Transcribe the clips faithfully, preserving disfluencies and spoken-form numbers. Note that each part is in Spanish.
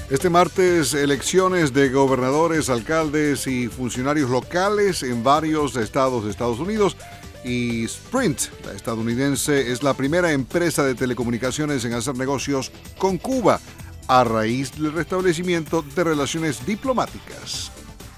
Este martes, elecciones de gobernadores, alcaldes y funcionarios locales en varios estados de Estados Unidos. Y Sprint, la estadounidense, es la primera empresa de telecomunicaciones en hacer negocios con Cuba a raíz del restablecimiento de relaciones diplomáticas.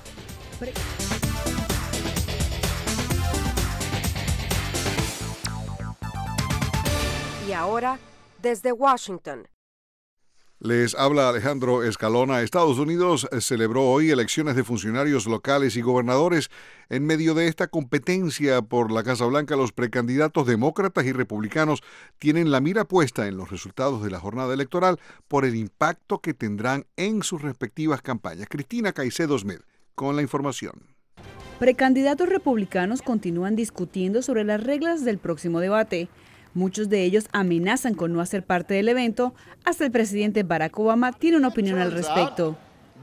Y ahora, desde Washington. Les habla Alejandro Escalona. Estados Unidos celebró hoy elecciones de funcionarios locales y gobernadores. En medio de esta competencia por la Casa Blanca, los precandidatos demócratas y republicanos tienen la mira puesta en los resultados de la jornada electoral por el impacto que tendrán en sus respectivas campañas. Cristina Caicedo Smith con la información. Precandidatos republicanos continúan discutiendo sobre las reglas del próximo debate. Muchos de ellos amenazan con no hacer parte del evento. Hasta el presidente Barack Obama tiene una opinión al respecto.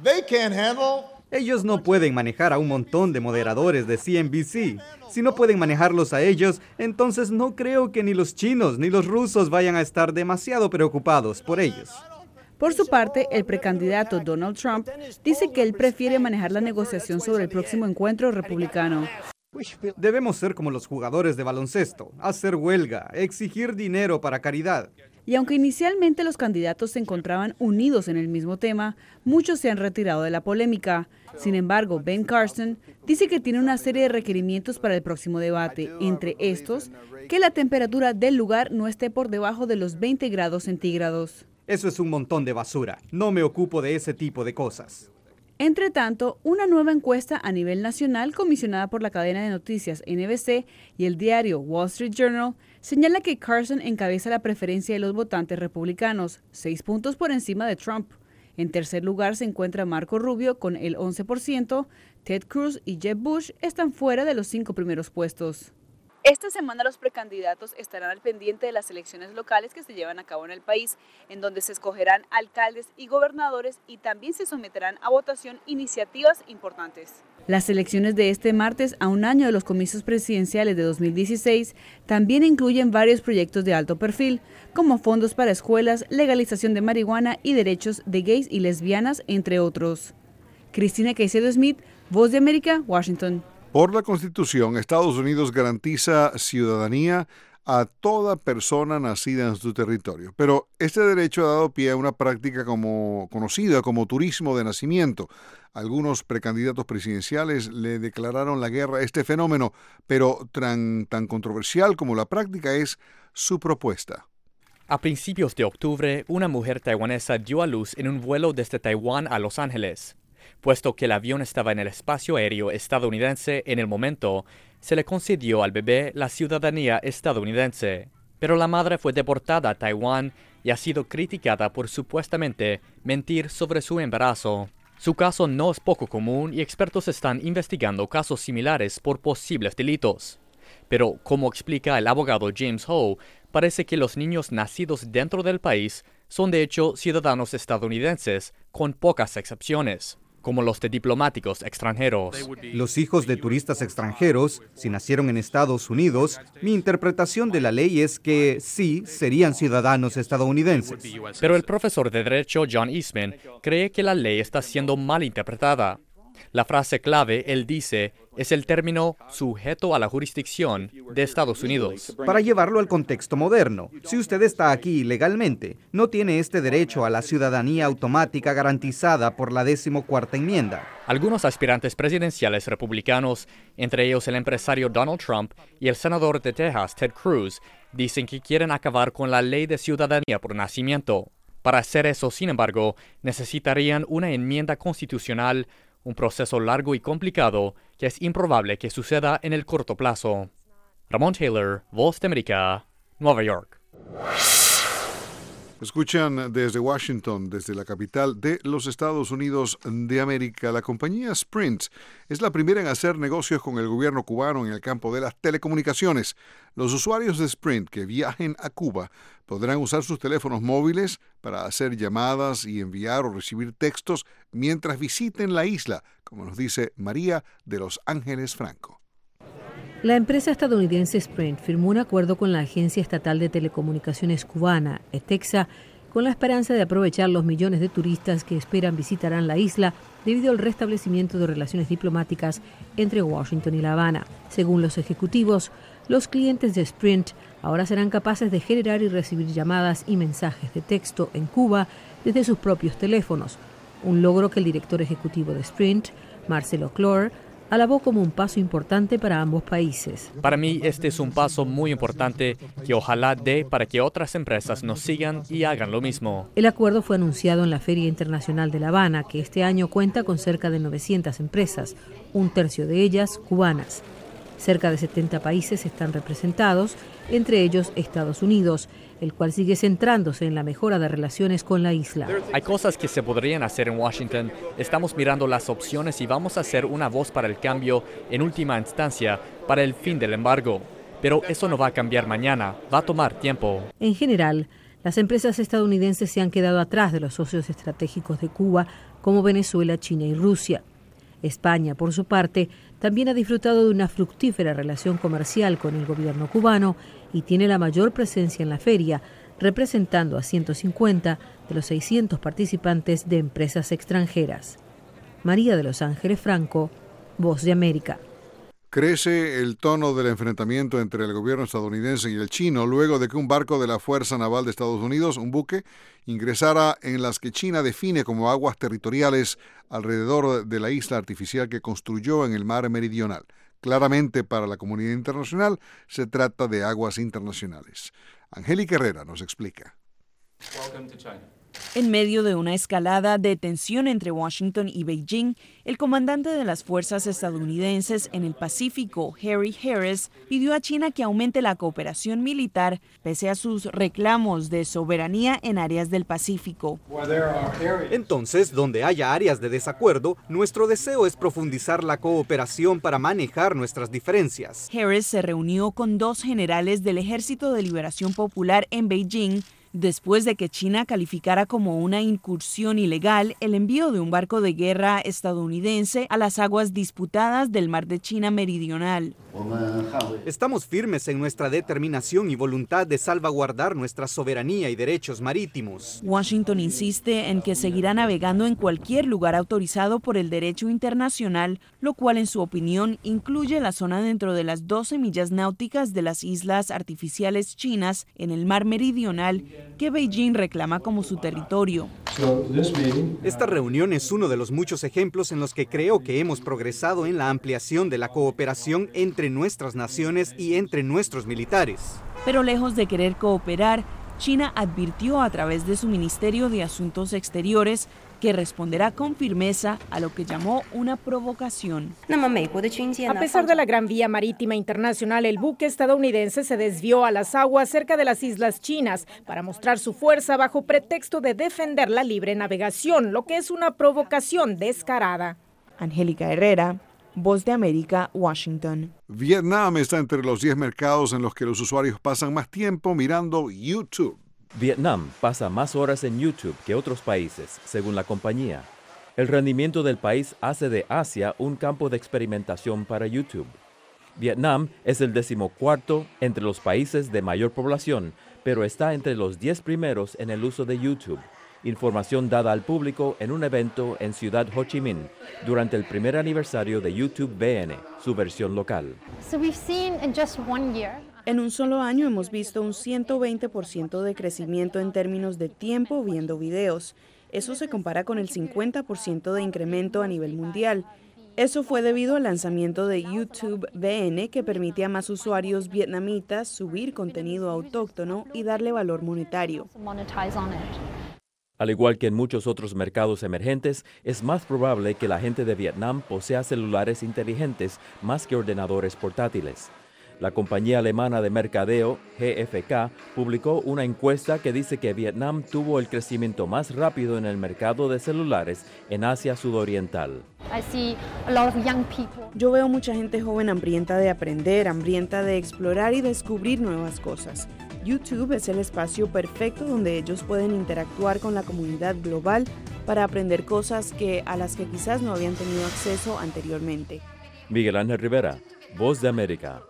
Ellos no pueden manejar a un montón de moderadores de C N B C. Si no pueden manejarlos a ellos, entonces no creo que ni los chinos ni los rusos vayan a estar demasiado preocupados por ellos. Por su parte, el precandidato Donald Trump dice que él prefiere manejar la negociación sobre el próximo encuentro republicano. Debemos ser como los jugadores de baloncesto, hacer huelga, exigir dinero para caridad. Y aunque inicialmente los candidatos se encontraban unidos en el mismo tema, muchos se han retirado de la polémica. Sin embargo, Ben Carson dice que tiene una serie de requerimientos para el próximo debate, entre estos, que la temperatura del lugar no esté por debajo de los veinte grados centígrados. Eso es un montón de basura. No me ocupo de ese tipo de cosas. Entre tanto, una nueva encuesta a nivel nacional comisionada por la cadena de noticias N B C y el diario Wall Street Journal señala que Carson encabeza la preferencia de los votantes republicanos, seis puntos por encima de Trump. En tercer lugar se encuentra Marco Rubio con el once por ciento. Ted Cruz y Jeb Bush están fuera de los cinco primeros puestos. Esta semana los precandidatos estarán al pendiente de las elecciones locales que se llevan a cabo en el país, en donde se escogerán alcaldes y gobernadores y también se someterán a votación iniciativas importantes. Las elecciones de este martes, a un año de los comicios presidenciales de dos mil dieciséis, también incluyen varios proyectos de alto perfil, como fondos para escuelas, legalización de marihuana y derechos de gays y lesbianas, entre otros. Cristina Caicedo Smith, Voz de América, Washington. Por la Constitución, Estados Unidos garantiza ciudadanía a toda persona nacida en su territorio. Pero este derecho ha dado pie a una práctica como, conocida como turismo de nacimiento. Algunos precandidatos presidenciales le declararon la guerra a este fenómeno, pero tan, tan controversial como la práctica es su propuesta. A principios de octubre, una mujer taiwanesa dio a luz en un vuelo desde Taiwán a Los Ángeles. Puesto que el avión estaba en el espacio aéreo estadounidense en el momento, se le concedió al bebé la ciudadanía estadounidense. Pero la madre fue deportada a Taiwán y ha sido criticada por supuestamente mentir sobre su embarazo. Su caso no es poco común y expertos están investigando casos similares por posibles delitos. Pero, como explica el abogado James Ho, parece que los niños nacidos dentro del país son de hecho ciudadanos estadounidenses, con pocas excepciones, como los de diplomáticos extranjeros. Los hijos de turistas extranjeros, si nacieron en Estados Unidos, mi interpretación de la ley es que sí serían ciudadanos estadounidenses. Pero el profesor de Derecho John Eastman cree que la ley está siendo mal interpretada. La frase clave, él dice, es el término sujeto a la jurisdicción de Estados Unidos. Para llevarlo al contexto moderno, si usted está aquí ilegalmente, no tiene este derecho a la ciudadanía automática garantizada por la decimocuarta enmienda. Algunos aspirantes presidenciales republicanos, entre ellos el empresario Donald Trump y el senador de Texas Ted Cruz, dicen que quieren acabar con la ley de ciudadanía por nacimiento. Para hacer eso, sin embargo, necesitarían una enmienda constitucional, un proceso largo y complicado que es improbable que suceda en el corto plazo. Ramón Taylor, Voz de América, Nueva York. Escuchan desde Washington, desde la capital de los Estados Unidos de América. La compañía Sprint es la primera en hacer negocios con el gobierno cubano en el campo de las telecomunicaciones. Los usuarios de Sprint que viajen a Cuba podrán usar sus teléfonos móviles para hacer llamadas y enviar o recibir textos mientras visiten la isla, como nos dice María de Los Ángeles Franco. La empresa estadounidense Sprint firmó un acuerdo con la Agencia Estatal de Telecomunicaciones Cubana, ETEXA, con la esperanza de aprovechar los millones de turistas que esperan visitarán la isla debido al restablecimiento de relaciones diplomáticas entre Washington y La Habana. Según los ejecutivos, los clientes de Sprint ahora serán capaces de generar y recibir llamadas y mensajes de texto en Cuba desde sus propios teléfonos, un logro que el director ejecutivo de Sprint, Marcelo Clore, alabó como un paso importante para ambos países. Para mí, este es un paso muy importante que ojalá dé para que otras empresas nos sigan y hagan lo mismo. El acuerdo fue anunciado en la Feria Internacional de La Habana, que este año cuenta con cerca de novecientas empresas, un tercio de ellas cubanas. Cerca de setenta países están representados, entre ellos Estados Unidos, el cual sigue centrándose en la mejora de relaciones con la isla. Hay cosas que se podrían hacer en Washington. Estamos mirando las opciones y vamos a hacer una voz para el cambio en última instancia para el fin del embargo. Pero eso no va a cambiar mañana, va a tomar tiempo. En general, las empresas estadounidenses se han quedado atrás de los socios estratégicos de Cuba como Venezuela, China y Rusia. España, por su parte, también ha disfrutado de una fructífera relación comercial con el gobierno cubano y tiene la mayor presencia en la feria, representando a ciento cincuenta de los seiscientos participantes de empresas extranjeras. María de Los Ángeles Franco, Voz de América. Crece el tono del enfrentamiento entre el gobierno estadounidense y el chino luego de que un barco de la Fuerza Naval de Estados Unidos, un buque, ingresara en las que China define como aguas territoriales alrededor de la isla artificial que construyó en el mar meridional. Claramente, para la comunidad internacional, se trata de aguas internacionales. Angélica Herrera nos explica. En medio de una escalada de tensión entre Washington y Beijing, el comandante de las fuerzas estadounidenses en el Pacífico, Harry Harris, pidió a China que aumente la cooperación militar pese a sus reclamos de soberanía en áreas del Pacífico. Entonces, donde haya áreas de desacuerdo, nuestro deseo es profundizar la cooperación para manejar nuestras diferencias. Harris se reunió con dos generales del Ejército de Liberación Popular en Beijing después de que China calificara como una incursión ilegal el envío de un barco de guerra estadounidense a las aguas disputadas del Mar de China Meridional. Estamos firmes en nuestra determinación y voluntad de salvaguardar nuestra soberanía y derechos marítimos. Washington insiste en que seguirá navegando en cualquier lugar autorizado por el derecho internacional, lo cual en su opinión incluye la zona dentro de las doce millas náuticas de las islas artificiales chinas en el Mar Meridional, que Beijing reclama como su territorio. Esta reunión es uno de los muchos ejemplos en los que creo que hemos progresado en la ampliación de la cooperación entre nuestras naciones y entre nuestros militares. Pero lejos de querer cooperar, China advirtió a través de su Ministerio de Asuntos Exteriores que responderá con firmeza a lo que llamó una provocación. A pesar de la Gran Vía Marítima Internacional, el buque estadounidense se desvió a las aguas cerca de las islas chinas para mostrar su fuerza bajo pretexto de defender la libre navegación, lo que es una provocación descarada. Angélica Herrera, Voz de América, Washington. Vietnam está entre los diez mercados en los que los usuarios pasan más tiempo mirando YouTube. Vietnam pasa más horas en YouTube que otros países, según la compañía. El rendimiento del país hace de Asia un campo de experimentación para YouTube. Vietnam es el decimocuarto entre los países de mayor población, pero está entre los diez primeros en el uso de YouTube. Información dada al público en un evento en Ciudad Ho Chi Minh durante el primer aniversario de YouTube V N, su versión local. En un solo año hemos visto un ciento veinte por ciento de crecimiento en términos de tiempo viendo videos. Eso se compara con el cincuenta por ciento de incremento a nivel mundial. Eso fue debido al lanzamiento de YouTube V N, que permite a más usuarios vietnamitas subir contenido autóctono y darle valor monetario. Al igual que en muchos otros mercados emergentes, es más probable que la gente de Vietnam posea celulares inteligentes más que ordenadores portátiles. La compañía alemana de mercadeo, G F K, publicó una encuesta que dice que Vietnam tuvo el crecimiento más rápido en el mercado de celulares en Asia Sudoriental. Yo veo mucha gente joven hambrienta de aprender, hambrienta de explorar y descubrir nuevas cosas. YouTube es el espacio perfecto donde ellos pueden interactuar con la comunidad global para aprender cosas que, a las que quizás no habían tenido acceso anteriormente. Miguel Ángel Rivera, Voz de América.